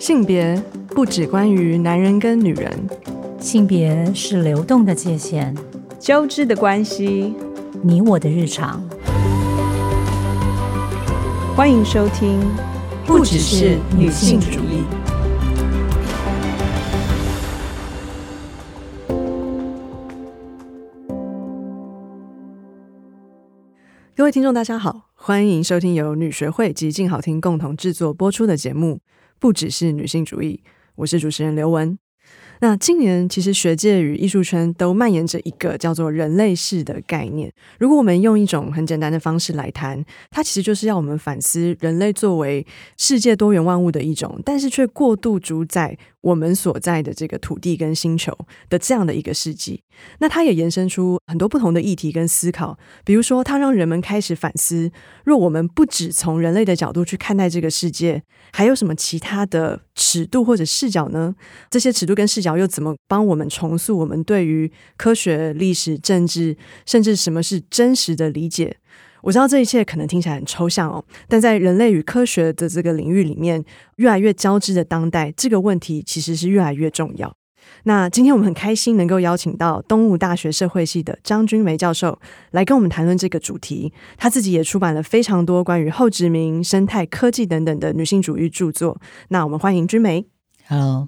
性别不只关于男人跟女人， 性别是流动的界限， 交织的关系， 你我的日常。 欢迎收听不只是女性主义。各位听众大家好，欢迎收听由女学会及静好听共同制作播出的节目不只是女性主义，我是主持人刘雯。那今年其实学界与艺术圈都蔓延着一个叫做人类世的概念，如果我们用一种很简单的方式来谈，它其实就是要我们反思人类作为世界多元万物的一种，但是却过度主宰我们所在的这个土地跟星球的这样的一个世纪。那它也延伸出很多不同的议题跟思考，比如说它让人们开始反思，若我们不只从人类的角度去看待这个世界，还有什么其他的尺度或者视角呢？这些尺度跟视角又怎么帮我们重塑我们对于科学、历史、政治，甚至什么是真实的理解？我知道这一切可能听起来很抽象哦，但在人类与科学的这个领域里面，越来越交织的当代，这个问题其实是越来越重要。那今天我们很开心能够邀请到东吴大学社会系的张君梅教授来跟我们谈论这个主题。他自己也出版了非常多关于后殖民、生态、科技等等的女性主义著作。那我们欢迎君梅。 Hello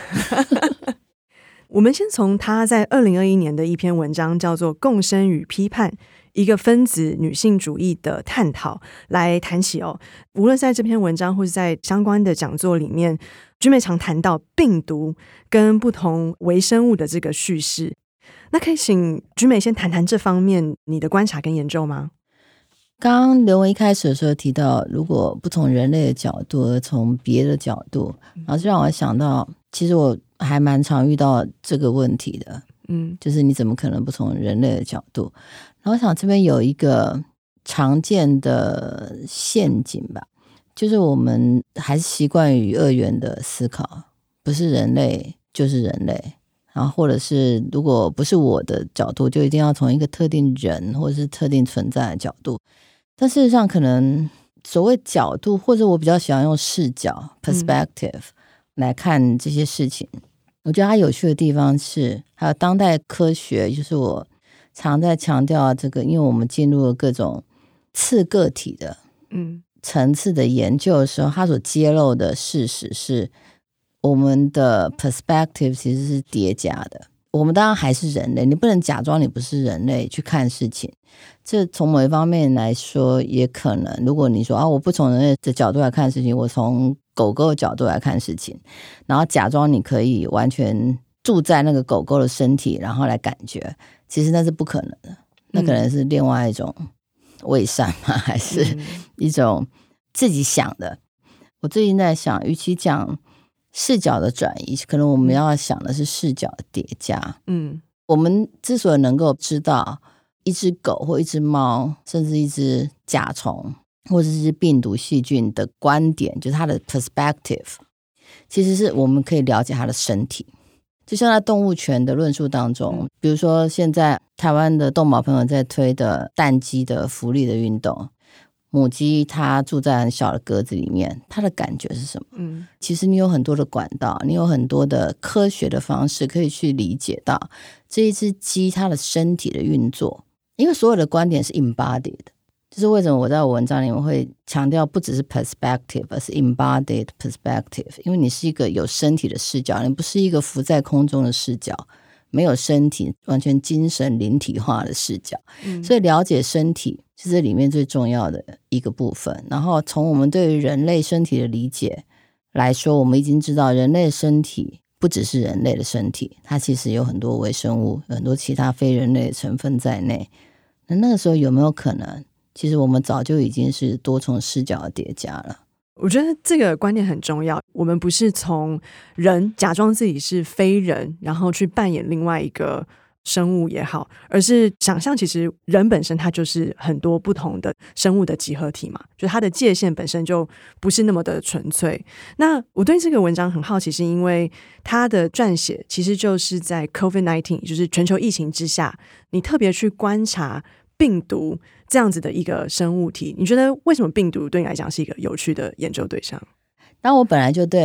我们先从他在2021年的一篇文章叫做《共生与批判：一个分子女性主义的探讨》来谈起哦。无论是在这篇文章或是在相关的讲座里面，君梅常谈到病毒跟不同微生物的这个叙事。那可以请君梅先谈谈这方面你的观察跟研究吗？ 刚刚刘雯一开始的时候提到，如果不从人类的角度而从别的角度，然后就让我想到，其实我还蛮常遇到这个问题的，就是你怎么可能不从人类的角度？然后我想这边有一个常见的陷阱吧，就是我们还是习惯于二元的思考，不是人类就是人类，然后或者是如果不是我的角度，就一定要从一个特定人或者是特定存在的角度。但事实上可能所谓角度，或者我比较喜欢用视角 perspective 来看这些事情。我觉得它有趣的地方是，还有当代科学，就是我常在强调这个，因为我们进入了各种次个体的层次的研究的时候，它所揭露的事实是我们的 perspective 其实是叠加的。我们当然还是人类，你不能假装你不是人类去看事情。这从某一方面来说也可能，如果你说我不从人类的角度来看事情，我从狗狗的角度来看事情，然后假装你可以完全住在那个狗狗的身体然后来感觉，其实那是不可能的。那可能是另外一种伪善吗？还是一种自己想的？我最近在想，与其讲视角的转移，可能我们要想的是视角的叠加。我们之所以能够知道一只狗或一只猫，甚至一只甲虫或者是病毒细菌的观点，就是它的 perspective， 其实是我们可以了解它的身体。就像在动物权的论述当中，比如说现在台湾的动保朋友在推的蛋鸡的福利的运动，母鸡它住在很小的格子里面，它的感觉是什么？其实你有很多的管道，你有很多的科学的方式可以去理解到这一只鸡它的身体的运作，因为所有的观点是 embodied， 就是为什么我在我文章里面会强调不只是 perspective， 而是 embodied perspective， 因为你是一个有身体的视角，你不是一个浮在空中的视角，没有身体，完全精神灵体化的视角。所以了解身体是这里面最重要的一个部分。然后从我们对于人类身体的理解来说，我们已经知道人类身体不只是人类的身体，它其实有很多微生物，有很多其他非人类的成分在内。那个时候有没有可能，其实我们早就已经是多重视角的叠加了？ 我觉得这个观念很重要，我们不是从人假装自己是非人，然后去扮演另外一个生物也好，而是想象其实人本身它就是很多不同的生物的集合体嘛，就它的界限本身就不是那么的纯粹。那我对这个文章很好奇，是因为它的撰写其实就是在 COVID-19 就是全球疫情之下，你特别去观察病毒这样子的一个生物体，你觉得为什么病毒对你来讲是一个有趣的研究对象？ 当我本来就对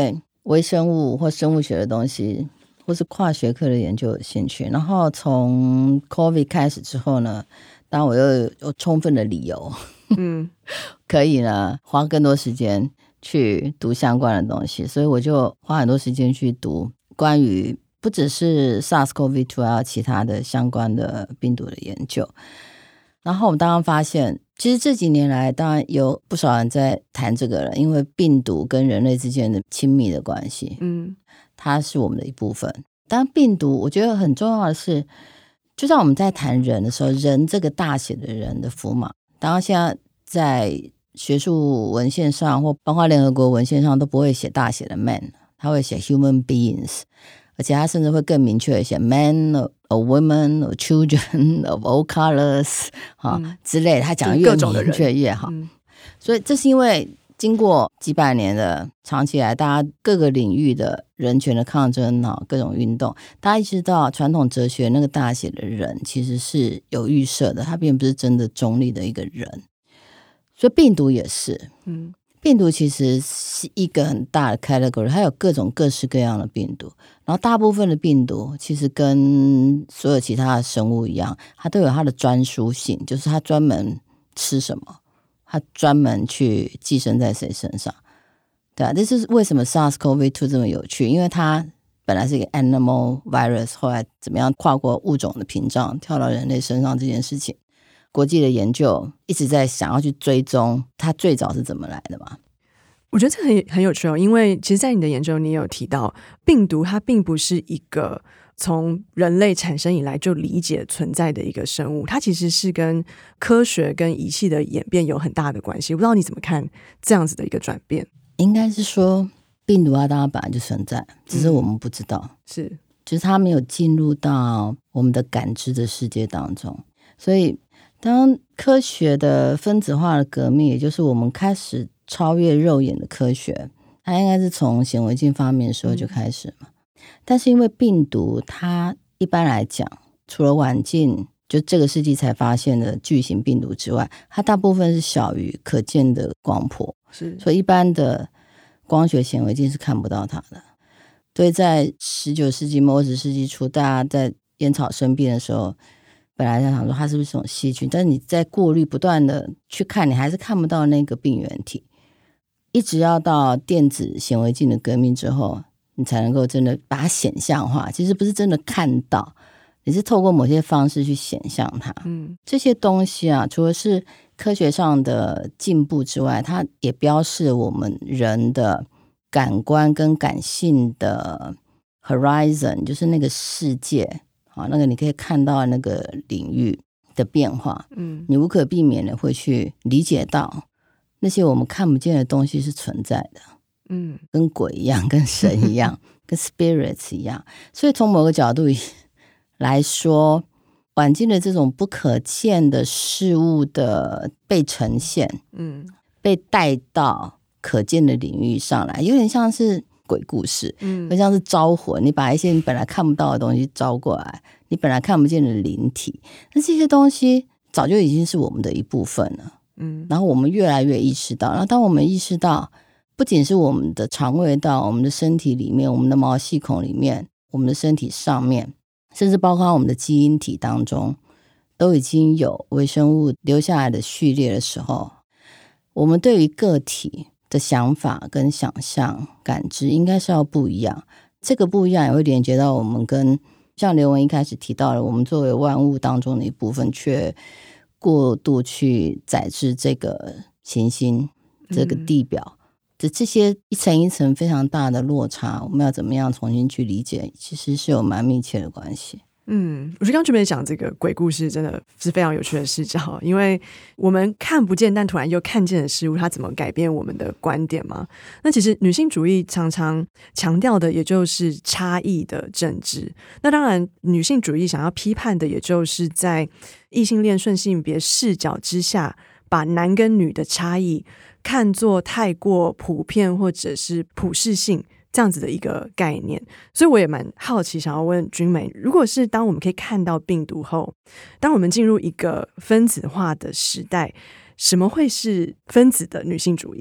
微生物或生物学的东西，或是跨学科的研究有兴趣。然后从 COVID 开始之后呢，当然我又有充分的理由，可以呢花更多时间去读相关的东西，所以我就花很多时间去读关于不只是 SARS-CoV-2 还有其他的相关的病毒的研究。然后我们当然发现，其实这几年来当然有不少人在谈这个了，因为病毒跟人类之间的亲密的关系，它是我们的一部分。当然病毒我觉得很重要的是，就像我们在谈人的时候，人这个大写的人的符码，当然现在在学术文献上或包括联合国文献上都不会写大写的 man， 他会写 human beings， 而且他甚至会更明确的写 man or women or children of all colors，之类的，他讲越明确越好。所以这是因为经过几百年的长期以来大家各个领域的人权的抗争，各种运动，大家意识到传统哲学那个大写的人其实是有预设的，他并不是真的中立的一个人。所以病毒也是，病毒其实是一个很大的 category， 它有各种各式各样的病毒，然后大部分的病毒其实跟所有其他的生物一样，它都有它的专属性，就是它专门吃什么，它专门去寄生在谁身上。对啊，这是为什么 SARS-CoV-2 这么有趣，因为它本来是一个 animal virus， 后来怎么样跨过物种的屏障跳到人类身上这件事情，国际的研究一直在想要去追踪它最早是怎么来的嘛。 我觉得这很有趣因为其实在你的研究你也有提到，病毒它并不是一个从人类产生以来就理解存在的一个生物，它其实是跟科学跟仪器的演变有很大的关系。我不知道你怎么看这样子的一个转变。 应该是说病毒它当然本来就存在，只是我们不知道， 是就是它没有进入到我们的感知的世界当中。所以当科学的分子化的革命，也就是我们开始超越肉眼的科学，它应该是从显微镜发明的时候就开始嘛。但是因为病毒它一般来讲，除了晚近就这个世纪才发现的巨型病毒之外，它大部分是小于可见的光谱，所以一般的光学显微镜是看不到它的。所以在19世纪末20世纪初，大家在烟草生病的时候，本来在想说它是不是这种细菌，但是你在过滤不断的去看，你还是看不到那个病原体。一直要到电子显微镜的革命之后，你才能够真的把它显象化，其实不是真的看到，你是透过某些方式去显象它。这些东西啊，除了是科学上的进步之外，它也标示我们人的感官跟感性的 horizon， 就是那个世界，那个你可以看到那个领域的变化。你无可避免的会去理解到那些我们看不见的东西是存在的，跟鬼一样，跟神一样，跟 spirits 一样。所以从某个角度来说，晚近的这种不可见的事物的被呈现，被带到可见的领域上来，有点像是鬼故事，有点像是招魂。你把一些你本来看不到的东西招过来，你本来看不见的灵体，那这些东西早就已经是我们的一部分了。然后我们越来越意识到，然后当我们意识到不仅是我们的肠胃道，我们的身体里面，我们的毛细孔里面，我们的身体上面，甚至包括我们的基因体当中都已经有微生物留下来的序列的时候，我们对于个体的想法跟想象感知应该是要不一样。这个不一样也会连接到我们跟像刘文一开始提到的，我们作为万物当中的一部分，却过度去载制这个行星这个地表的这些一层一层非常大的落差，我们要怎么样重新去理解，其实是有蛮密切的关系。 我觉得刚准备讲这个鬼故事真的是非常有趣的视角，因为我们看不见但突然又看见的事物，它怎么改变我们的观点嘛？那其实女性主义常常强调的也就是差异的政治，那当然女性主义想要批判的也就是在异性恋顺性别视角之下，把男跟女的差异看作太过普遍或者是普世性这样子的一个概念。所以我也蛮好奇想要问君美，如果是当我们可以看到病毒后，当我们进入一个分子化的时代，什么会是分子的女性主义？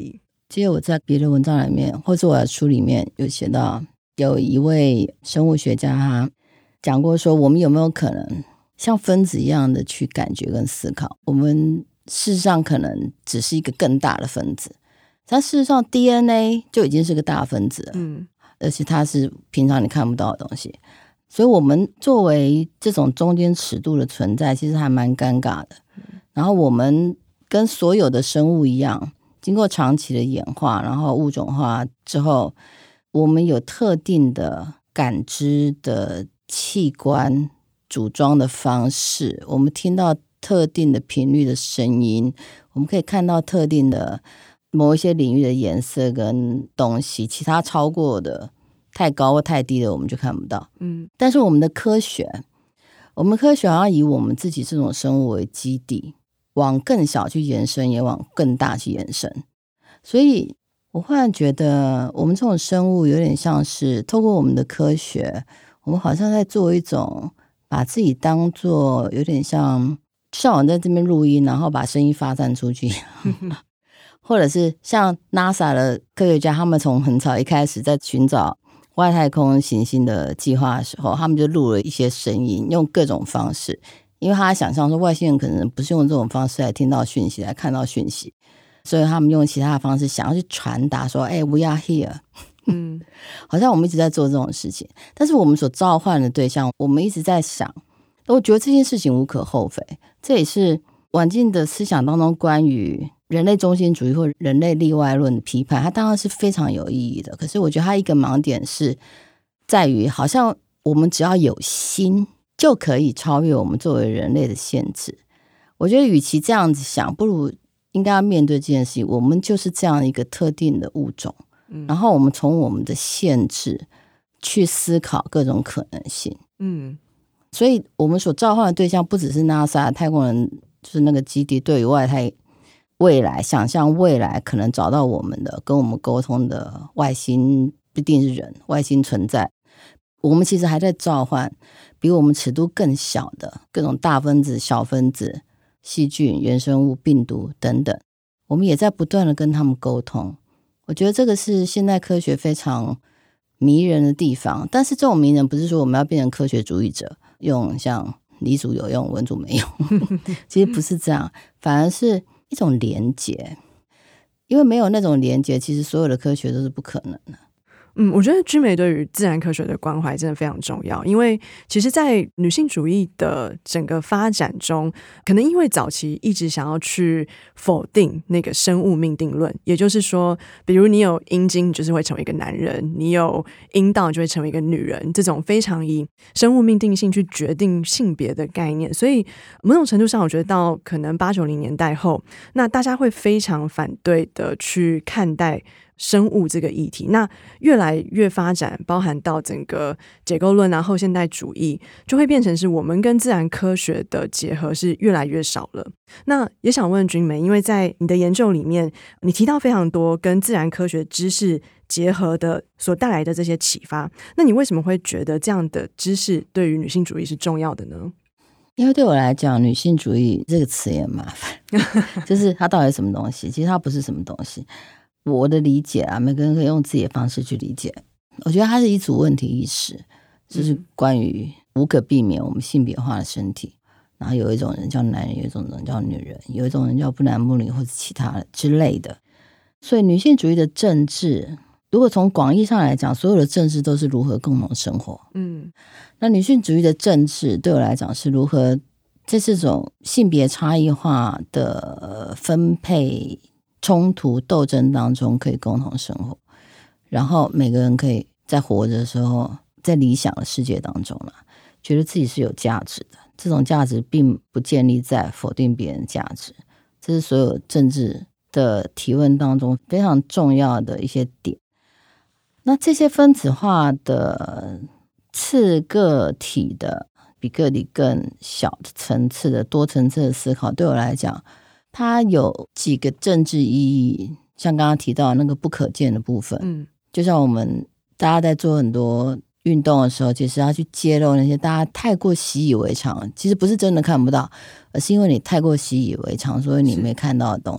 记得我在别的文章里面，或者我的书里面有写到，有一位生物学家他讲过说，我们有没有可能像分子一样的去感觉跟思考？我们事实上可能只是一个更大的分子，但事实上 DNA 就已经是个大分子了，而且它是平常你看不到的东西，所以我们作为这种中间尺度的存在，其实还蛮尴尬的。然后我们跟所有的生物一样，经过长期的演化，然后物种化之后，我们有特定的感知的器官组装的方式，我们听到特定的频率的声音，我们可以看到特定的某一些领域的颜色跟东西，其他超过的太高或太低的我们就看不到。但是我们的科学好像以我们自己这种生物为基地，往更小去延伸，也往更大去延伸。所以我忽然觉得我们这种生物有点像是透过我们的科学，我们好像在做一种把自己当作有点像我在这边录音，然后把声音发散出去或者是像 NASA 的科学家，他们从很早一开始在寻找外太空行星的计划的时候，他们就录了一些声音，用各种方式，因为他想象说外星人可能不是用这种方式来听到讯息，来看到讯息，所以他们用其他的方式想要去传达说we are here 好像我们一直在做这种事情，但是我们所召唤的对象，我们一直在想，我觉得这件事情无可厚非，这也是晚近的思想当中关于人类中心主义或人类例外论的批判，它当然是非常有意义的。可是我觉得它一个盲点是在于，好像我们只要有心就可以超越我们作为人类的限制。我觉得与其这样子想，不如应该要面对这件事情，我们就是这样一个特定的物种，然后我们从我们的限制去思考各种可能性。所以我们所召唤的对象不只是 NASA 太空人，就是那个基地对于外太未来，想象未来可能找到我们的跟我们沟通的外星，不一定是人，外星存在。我们其实还在召唤比我们尺度更小的各种大分子、小分子、细菌、原生物、病毒等等，我们也在不断的跟他们沟通。我觉得这个是现代科学非常迷人的地方，但是这种迷人不是说我们要变成科学主义者，用像理组有用文组没用其实不是这样，反而是一种连结，因为没有那种连结，其实所有的科学都是不可能的。 我觉得君美对于自然科学的关怀真的非常重要，因为其实在女性主义的整个发展中，可能因为早期一直想要去否定那个生物命定论，也就是说比如你有阴茎就是会成为一个男人，你有阴道就会成为一个女人，这种非常以生物命定性去决定性别的概念，所以某种程度上我觉得到可能80-90年代后，那大家会非常反对的去看待生物这个议题，那越来越发展，包含到整个解构论啊、后现代主义，就会变成是我们跟自然科学的结合是越来越少了。那也想问君美，因为在你的研究里面，你提到非常多跟自然科学知识结合的所带来的这些启发，那你为什么会觉得这样的知识对于女性主义是重要的呢？ 因为对我来讲，女性主义这个词也很麻烦就是它到底是什么东西？其实它不是什么东西。我的理解啊，每个人可以用自己的方式去理解。我觉得它是一组问题意识，就是关于无可避免我们性别化的身体，然后有一种人叫男人，有一种人叫女人，有一种人叫不男不女或者其他的之类的。所以女性主义的政治，如果从广义上来讲，所有的政治都是如何共同生活。那女性主义的政治对我来讲是如何在这种性别差异化的分配冲突斗争当中可以共同生活，然后每个人可以在活着的时候，在理想的世界当中觉得自己是有价值的，这种价值并不建立在否定别人的价值，这是所有政治的提问当中非常重要的一些点。那这些分子化的次个体的比个体更小的层次的多层次的思考，对我来讲它有几个政治意义，像刚刚提到那个不可见的部分，就像我们大家在做很多运动的时候，其实要去揭露那些大家太过习以为常，其实不是真的看不到，而是因为你太过习以为常，所以你没看到的东西。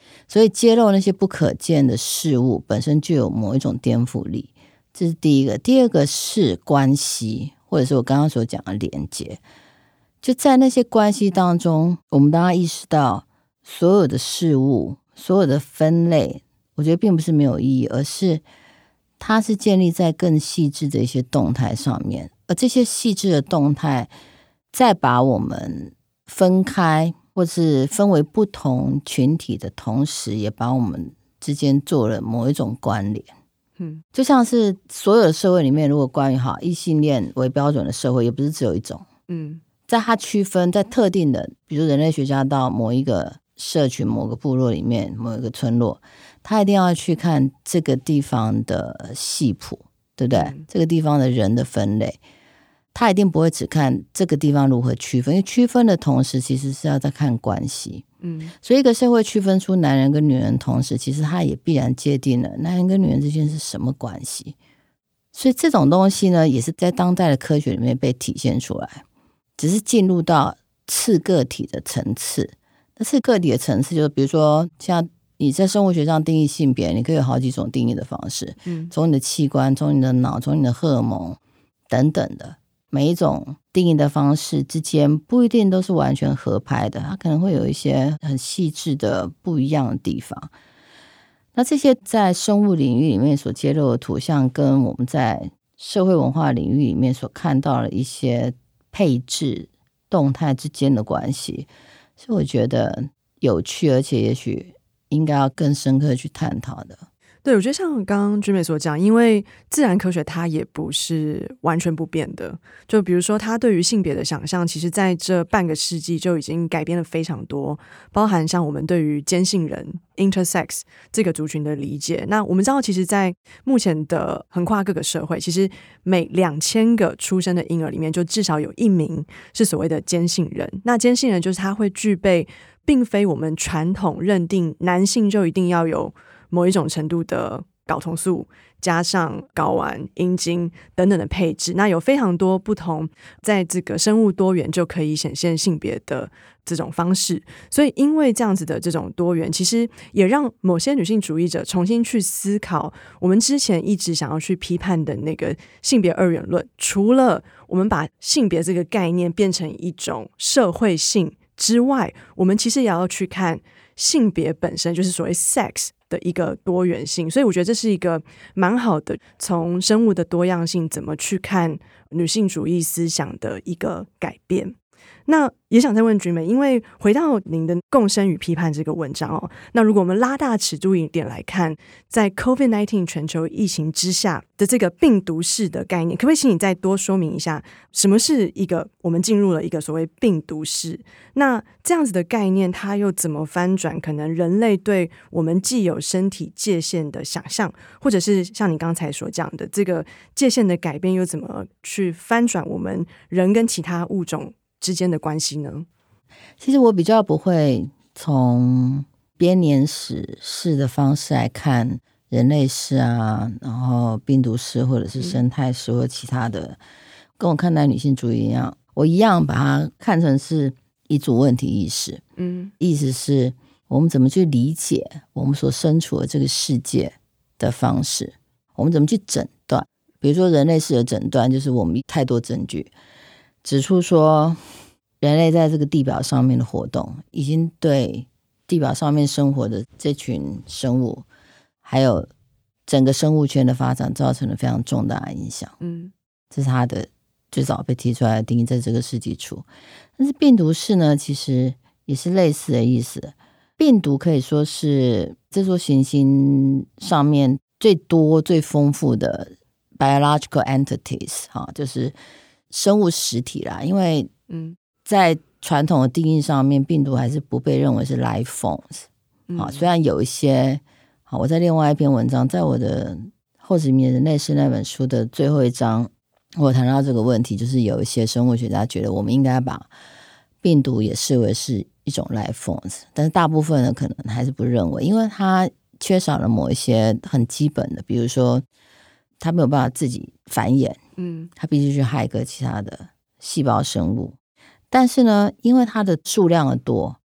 所以揭露那些不可见的事物本身就有某一种颠覆力，这是第一个。第二个是关系，或者是我刚刚所讲的连结，就在那些关系当中，我们当然意识到所有的事物，所有的分类，我觉得并不是没有意义，而是它是建立在更细致的一些动态上面，而这些细致的动态再把我们分开或是分为不同群体的同时，也把我们之间做了某一种关联。就像是所有的社会里面，如果关于异性恋为标准的社会，也不是只有一种。在它区分在特定的，比如人类学家到某一个社群、某个部落里面、某一个村落，他一定要去看这个地方的系谱，对不对？这个地方的人的分类，他一定不会只看这个地方如何区分，因为区分的同时其实是要在看关系。所以一个社会区分出男人跟女人同时，其实他也必然界定了男人跟女人之间是什么关系。所以这种东西呢，也是在当代的科学里面被体现出来，只是进入到次个体的层次。那次个体的层次就是比如说像你在生物学上定义性别，你可以有好几种定义的方式，从你的器官，从你的脑，从你的荷尔蒙等等的，每一种定义的方式之间不一定都是完全合拍的，它可能会有一些很细致的不一样的地方。那这些在生物领域里面所揭露的图像，跟我们在社会文化领域里面所看到的一些配置动态之间的关系，是我觉得有趣，而且也许应该要更深刻去探讨的。 对，我觉得像刚刚君美所讲，因为自然科学它也不是完全不变的，就比如说它对于性别的想象，其实在这半个世纪就已经改变了非常多，包含像我们对于间性人 intersex 这个族群的理解。那我们知道其实在目前的横跨各个社会，其实每2000个出生的婴儿里面就至少有1名是所谓的间性人。那间性人就是他会具备并非我们传统认定男性就一定要有某一种程度的睾酮素加上睾丸、阴茎等等的配置，那有非常多不同在这个生物多元就可以显现性别的这种方式。所以因为这样子的这种多元，其实也让某些女性主义者重新去思考我们之前一直想要去批判的那个性别二元论，除了我们把性别这个概念变成一种社会性之外，我们其实也要去看性别本身，就是所谓 sex 的一个多元性。所以我觉得这是一个蛮好的从生物的多样性怎么去看女性主义思想的一个改变。那也想再问君美，因为回到您的共生与批判这个文章哦，那如果我们拉大尺度一点来看，在 COVID-19 全球疫情之下的这个病毒式的概念，可不可以请你再多说明一下，什么是一个我们进入了一个所谓病毒式？那这样子的概念，它又怎么翻转可能人类对我们既有身体界限的想象，或者是像你刚才所讲的这个界限的改变，又怎么去翻转我们人跟其他物种之间的关系呢？ 其实我比较不会从编年史式的方式来看人类史啊，然后病毒史或者是生态史或其他的，跟我看待女性主义一样，我一样把它看成是一组问题意识。意思是我们怎么去理解我们所身处的这个世界的方式，我们怎么去诊断。比如说人类史的诊断，就是我们太多证据指出说人类在这个地表上面的活动已经对地表上面生活的这群生物还有整个生物圈的发展造成了非常重大的影响。这是它的最早被提出来的定义，在这个世纪初。但是病毒式呢，其实也是类似的意思。病毒可以说是这座行星上面最多最丰富的 biological entities， 就是生物实体啦。因为在传统的定义上面，病毒还是不被认为是 life forms。虽然有一些，我在另外一篇文章，在我的后殖民人类史那本书的最后一章，我谈到这个问题，就是有一些生物学家觉得我们应该把病毒也视为是一种 life forms， 但是大部分人可能还是不认为，因为它缺少了某一些很基本的，比如说它没有办法自己繁衍，它必须去害个其他的细胞生物。但是呢，因为它的数量的多，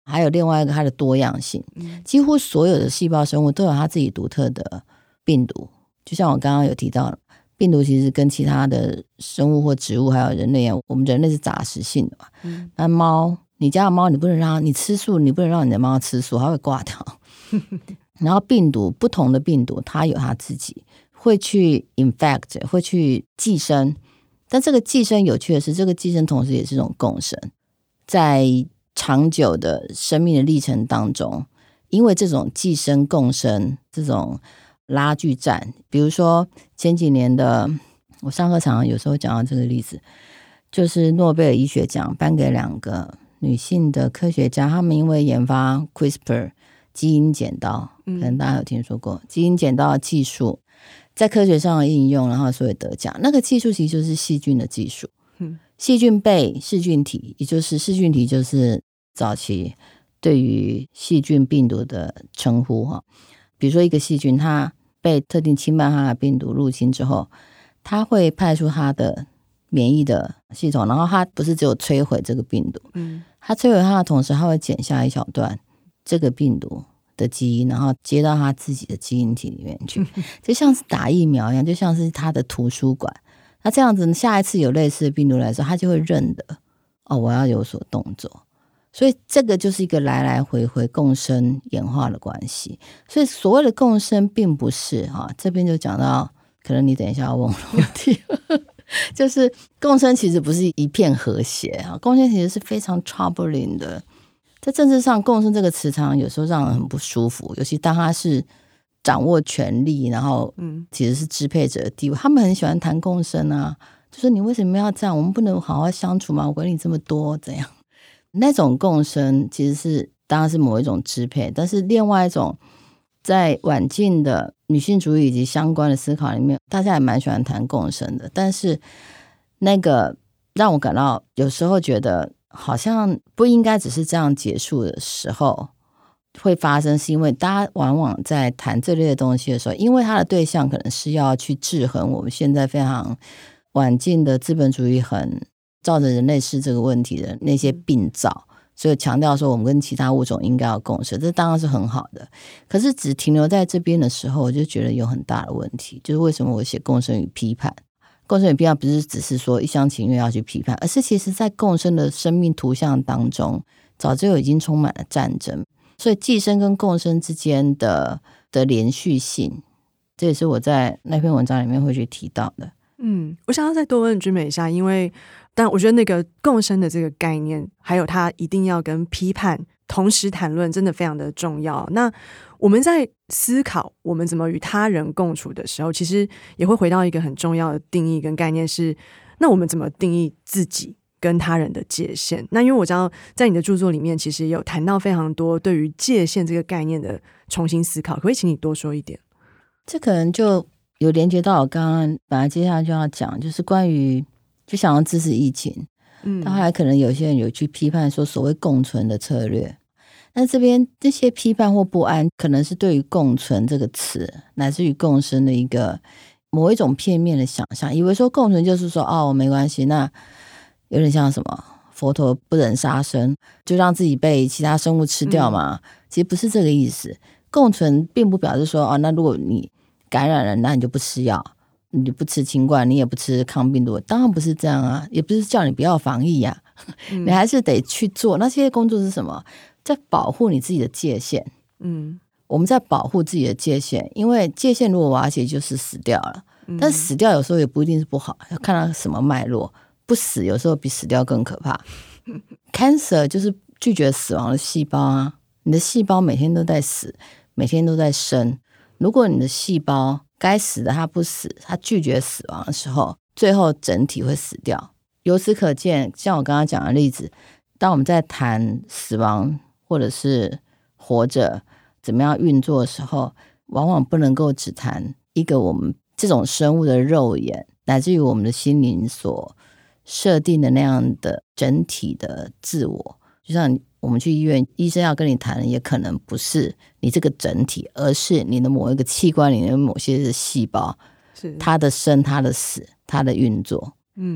还有另外一个它的多样性。几乎所有的细胞生物都有它自己独特的病毒，就像我刚刚有提到，病毒其实跟其他的生物或植物还有人类一样，我们人类是杂食性的嘛。那猫，你家的猫你不能让你吃素，你不能让你的猫吃素，它会挂掉。然后病毒，不同的病毒它有它自己会去 infect， 会去寄生，但这个寄生有趣的是，这个寄生同时也是一种共生。在长久的生命的历程当中，因为这种寄生共生这种拉锯战，比如说前几年的，我上课常常有时候讲到这个例子，就是诺贝尔医学奖颁给2个女性的科学家，她们因为研发 CRISPR 基因剪刀，可能大家有听说过基因剪刀的技术在科学上的应用，然后所以得奖。那个技术其实就是细菌的技术，细菌被噬菌体，也就是噬菌体就是早期对于细菌病毒的称呼。比如说一个细菌它被特定侵犯它的病毒入侵之后，它会派出它的免疫的系统，然后它不是只有摧毁这个病毒，它摧毁它的同时，它会剪下一小段这个病毒的基因，然后接到它自己的基因体里面去，就像是打疫苗一样，就像是它的图书馆。那这样子下一次有类似的病毒来的时候，它就会认得，我要有所动作。所以这个就是一个来来回回共生演化的关系。所以所谓的共生并不是这边就讲到，可能你等一下要问我的问题就是共生其实不是一片和谐，共生其实是非常 troubling 的。在政治上，共生这个词常有时候让人很不舒服，尤其当他是掌握权力，然后其实是支配者的地位，他们很喜欢谈共生啊，就说你为什么要这样，我们不能好好相处吗？我管你这么多怎样。那种共生其实是当然是某一种支配，但是另外一种在晚近的女性主义以及相关的思考里面，大家也蛮喜欢谈共生的，但是那个让我感到有时候觉得好像不应该只是这样结束的时候会发生，是因为大家往往在谈这类的东西的时候，因为它的对象可能是要去制衡我们现在非常晚近的资本主义很照着人类是这个问题的那些病灶，所以强调说我们跟其他物种应该要共生，这当然是很好的。可是只停留在这边的时候，我就觉得有很大的问题，就是为什么我写共生与批判？共生与批判不是只是说一厢情愿要去批判，而是其实在共生的生命图像当中，早就已经充满了战争。所以寄生跟共生之间的连续性，这也是我在那篇文章里面会去提到的。 我想要再多问君美一下，因为但我觉得那个共生的这个概念，还有它一定要跟批判同时谈论，真的非常的重要。那我们在思考我们怎么与他人共处的时候，其实也会回到一个很重要的定义跟概念是，那我们怎么定义自己跟他人的界限？那因为我知道在你的著作里面其实有谈到非常多对于界限这个概念的重新思考，可不可以请你多说一点？ 这可能就有连接到我刚刚本来接下来就要讲，就是关于就想要支持疫情，到后来可能有些人有去批判说所谓共存的策略，那这边这些批判或不安可能是对于共存这个词乃至于共生的一个某一种片面的想象，以为说共存就是说没关系，那有点像什么佛陀不忍杀生，就让自己被其他生物吃掉嘛，其实不是这个意思。共存并不表示说那如果你感染了，那你就不吃药，你不吃清冠，你也不吃抗病毒，当然不是这样啊，也不是叫你不要防疫啊，你还是得去做。那这些工作是什么？在保护你自己的界限。我们在保护自己的界限，因为界限如果瓦解就是死掉了，但是死掉有时候也不一定是不好，要看它什么脉络。不死有时候比死掉更可怕。Cancer 就是拒绝死亡的细胞啊，你的细胞每天都在死，每天都在生。如果你的细胞该死的它不死，它拒绝死亡的时候，最后整体会死掉。由此可见，像我刚刚讲的例子，当我们在谈死亡或者是活着怎么样运作的时候，往往不能够只谈一个我们这种生物的肉眼乃至于我们的心灵所设定的那样的整体的自我。就像我们去医院，医生要跟你谈的也可能不是你这个整体，而是你的某一个器官里面某些的细胞，它的生它的死它的运作。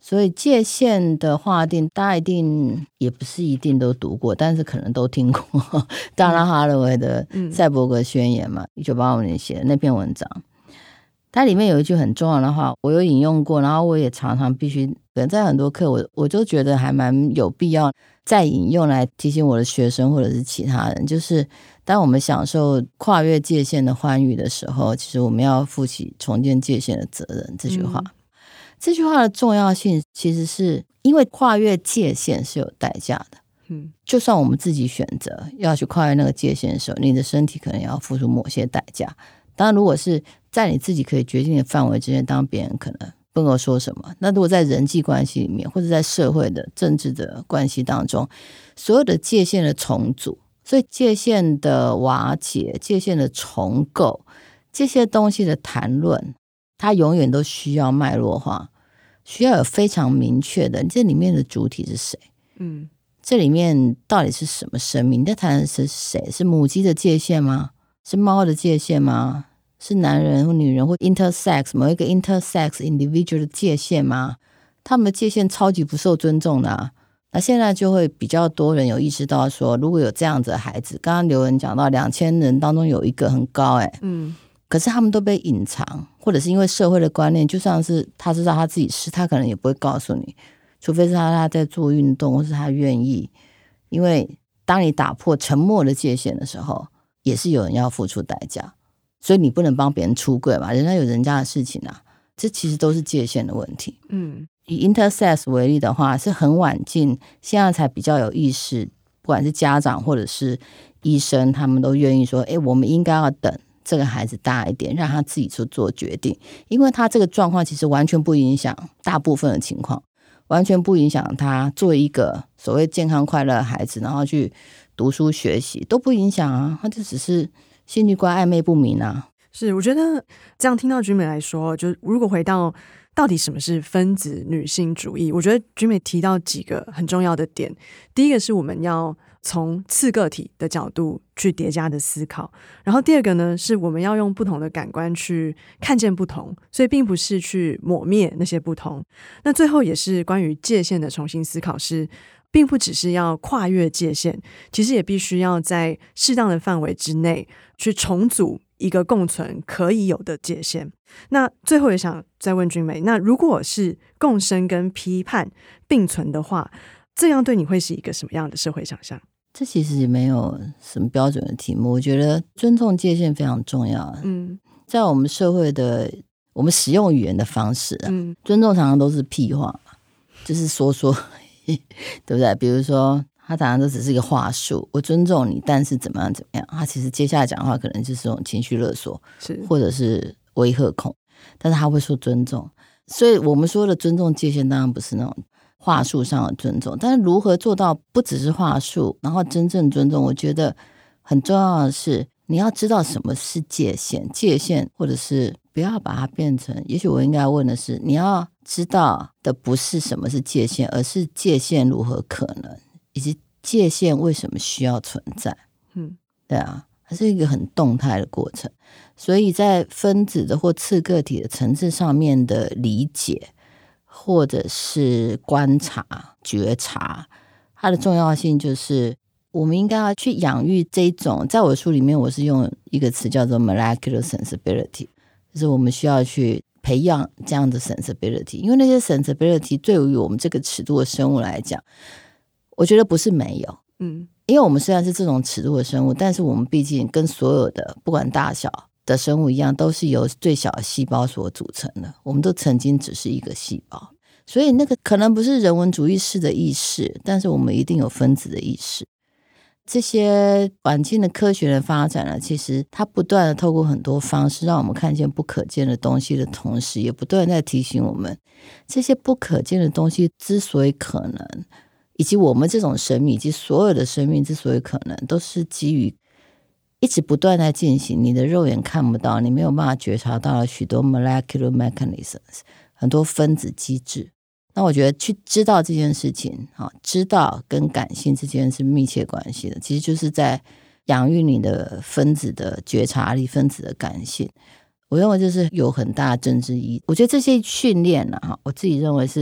所以界限的划定，大家一定也不是一定都读过，但是可能都听过当然哈勒维的《赛博格宣言》嘛，1985年写的那篇文章，它里面有一句很重要的话，我有引用过，然后我也常常必须在很多课我就觉得还蛮有必要再引用来提醒我的学生或者是其他人，就是当我们享受跨越界限的欢愉的时候，其实我们要负起重建界限的责任。这句话这句话的重要性其实是因为跨越界限是有代价的，就算我们自己选择要去跨越那个界限的时候，你的身体可能也要付出某些代价。当然如果是在你自己可以决定的范围之内，当别人可能不能够说什么，那如果在人际关系里面或者在社会的政治的关系当中，所有的界限的重组，所以界限的瓦解，界限的重构，这些东西的谈论，它永远都需要脉络化，需要有非常明确的这里面的主体是谁，这里面到底是什么生命，你在谈的是谁？是母鸡的界限吗？是猫的界限吗？是男人或女人或 intersex 某一个 intersex individual 的界限吗？他们的界限超级不受尊重的啊。那现在就会比较多人有意识到说，如果有这样子的孩子，刚刚刘文讲到2000人当中有一个很高可是他们都被隐藏，或者是因为社会的观念，就像是他知道他自己是，他可能也不会告诉你，除非是他在做运动或是他愿意，因为当你打破沉默的界限的时候，也是有人要付出代价，所以你不能帮别人出柜嘛，人家有人家的事情啊，这其实都是界限的问题。以 intersex 为例的话，是很晚近，现在才比较有意识，不管是家长或者是医生，他们都愿意说我们应该要等这个孩子大一点，让他自己去做决定，因为他这个状况其实完全不影响大部分的情况，完全不影响他做一个所谓健康快乐的孩子，然后去读书学习都不影响啊，他就只是性器官暧昧不明啊。 是，我觉得这样听到君美来说，就如果回到到底什么是分子女性主义，我觉得君美提到几个很重要的点。第一个是我们要从次个体的角度去叠加的思考，然后第二个呢，是我们要用不同的感官去看见不同，所以并不是去抹灭那些不同。那最后也是关于界限的重新思考，是并不只是要跨越界限，其实也必须要在适当的范围之内去重组一个共存可以有的界限。那最后也想再问君美，那如果是共生跟批判并存的话，这样对你会是一个什么样的社会想象？ 这其实也没有什么标准的题目，我觉得尊重界限非常重要。在我们社会的我们使用语言的方式尊重常常都是屁话，就是说对不对？比如说他常常都只是一个话术，我尊重你，但是怎么样怎么样，他其实接下来讲话可能就是这种情绪勒索，或者是威吓控，但是他会说尊重。所以我们说的尊重界限当然不是那种话术上的尊重，但是如何做到不只是话术，然后真正尊重，我觉得很重要的是你要知道什么是界限，或者是不要把它变成，也许我应该问的是，你要知道的不是什么是界限，而是界限如何可能，以及界限为什么需要存在。对啊，它是一个很动态的过程，所以在分子的或次个体的层次上面的理解或者是观察觉察，它的重要性就是我们应该要去养育这种，在我的书里面我是用一个词叫做 molecular sensibility， 就是我们需要去培养这样的 sensibility， 因为那些 sensibility 对于我们这个尺度的生物来讲，我觉得不是没有，因为我们虽然是这种尺度的生物，但是我们毕竟跟所有的不管大小的生物一样，都是由最小的细胞所组成的，我们都曾经只是一个细胞，所以那个可能不是人文主义式的意识，但是我们一定有分子的意识。这些晚近的科学的发展呢，其实它不断的透过很多方式让我们看见不可见的东西的同时，也不断在提醒我们，这些不可见的东西之所以可能，以及我们这种生命以及所有的生命之所以可能，都是基于一直不断在进行，你的肉眼看不到，你没有办法觉察到许多 molecular mechanisms， 很多分子机制。那我觉得去知道这件事情，知道跟感性之间是密切关系的，其实就是在养育你的分子的觉察力，分子的感性。我认为这是有很大的政治意义。我觉得这些训练我自己认为是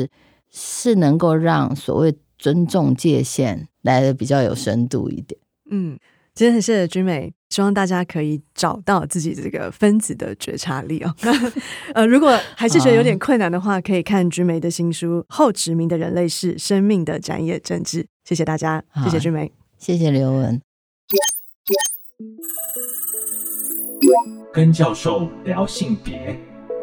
是能够让所谓尊重界限来的比较有深度一点。 今天很谢谢君美，希望大家可以找到自己这个分子的觉察力哦。如果还是觉得有点困难的话，可以看君美的新书《后殖民的人类是生命的展野政治》。谢谢大家，谢谢君美， 谢谢刘文。 跟教授聊性别。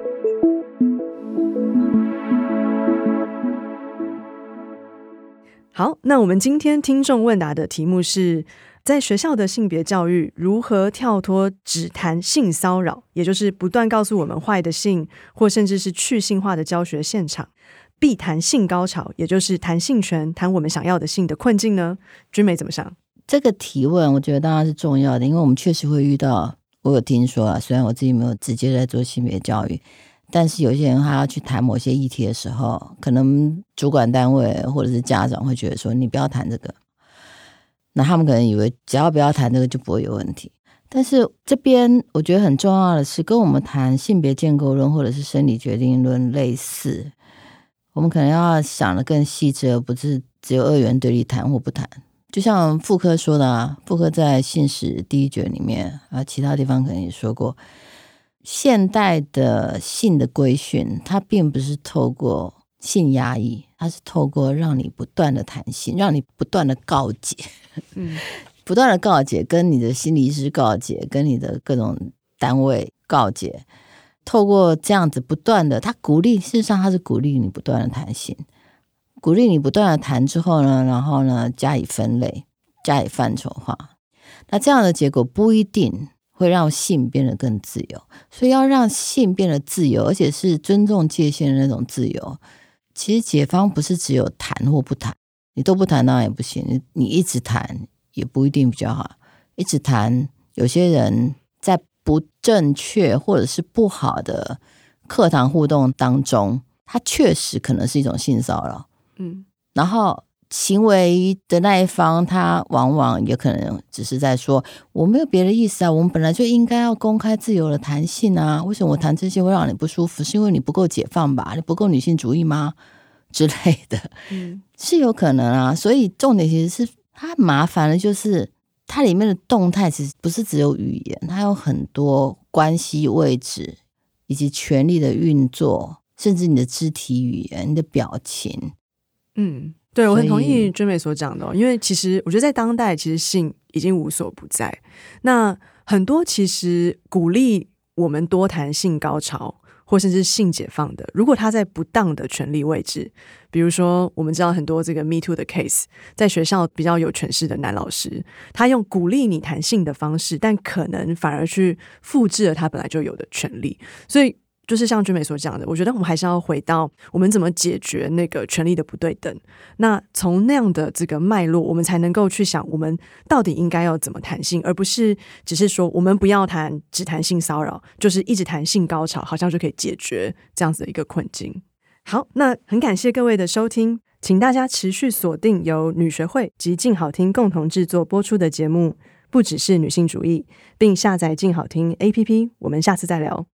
好，那我们今天听众问答的题目是，在学校的性别教育如何跳脱只谈性骚扰，也就是不断告诉我们坏的性，或甚至是去性化的教学现场，必谈性高潮，也就是谈性权，谈我们想要的性的困境呢？君美怎么想？ 这个提问我觉得当然是重要的，因为我们确实会遇到，我有听说啊，虽然我自己没有直接在做性别教育，但是有些人他要去谈某些议题的时候，可能主管单位或者是家长会觉得说你不要谈这个，那他们可能以为只要不要谈这个就不会有问题。但是这边我觉得很重要的是，跟我们谈性别建构论或者是生理决定论类似，我们可能要想得更细致，而不是只有二元对立谈或不谈。就像傅柯说的啊，傅柯在性史第一卷里面啊，其他地方可能也说过，现代的性的规训，它并不是透过性压抑，它是透过让你不断的谈性，让你不断的告解，不断的告解，跟你的心理师告解，跟你的各种单位告解，透过这样子不断的，他鼓励，事实上他是鼓励你不断的谈性，鼓励你不断的谈之后呢，然后呢加以分类，加以范畴化。那这样的结果不一定会让性变得更自由，所以要让性变得自由，而且是尊重界限的那种自由。其实解方不是只有谈或不谈，你都不谈当然也不行，你一直谈也不一定比较好。一直谈，有些人在不正确或者是不好的课堂互动当中，它确实可能是一种性骚扰。然后行为的那一方，他往往也可能只是在说我没有别的意思啊，我们本来就应该要公开自由的谈性啊，为什么我谈这些会让你不舒服？是因为你不够解放吧？你不够女性主义吗？之类的，是有可能啊。所以重点其实是它麻烦的，就是它里面的动态其实不是只有语言，它有很多关系位置以及权力的运作，甚至你的肢体语言、你的表情。 对，我很同意君美所讲的因为其实我觉得在当代，其实性已经无所不在。那很多其实鼓励我们多谈性高潮，或甚至性解放的，如果他在不当的权力位置，比如说我们知道很多这个 Me Too 的 case， 在学校比较有权势的男老师，他用鼓励你谈性的方式，但可能反而去复制了他本来就有的权利。所以就是像君美所讲的，我觉得我们还是要回到我们怎么解决那个权力的不对等。那从那样的这个脉络，我们才能够去想我们到底应该要怎么谈性，而不是只是说我们不要谈，只谈性骚扰，就是一直谈性高潮，好像就可以解决这样子的一个困境。好，那很感谢各位的收听，请大家持续锁定由女学会及静好听共同制作播出的节目，不只是女性主义，并下载静好听 APP。我们下次再聊。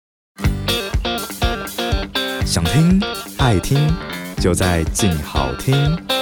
想听爱听，就在静好听。